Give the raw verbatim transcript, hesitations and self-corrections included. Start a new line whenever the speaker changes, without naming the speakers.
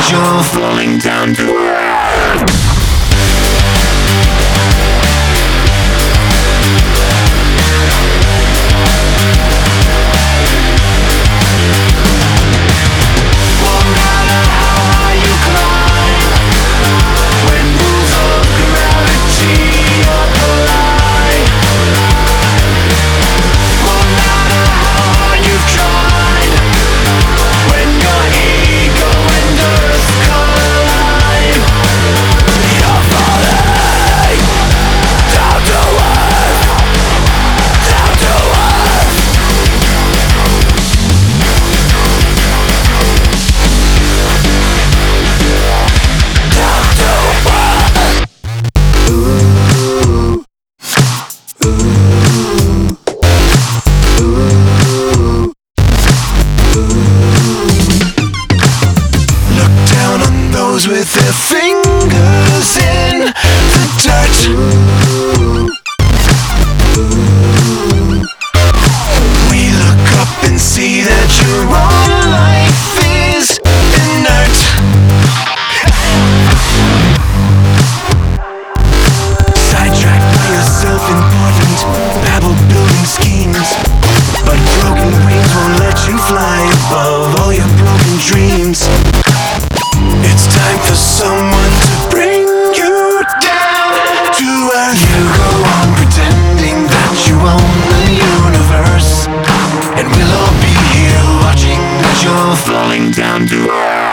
as you're falling down to earth. With their fingers in the dirt. We look up and see that your own life is inert. Sidetracked by your self-important babble building schemes, but broken wings won't let you fly above all your broken dreams. It's time for someone to bring you down to earth. You go on pretending that you own the universe, and we'll all be here watching as you're falling down to earth.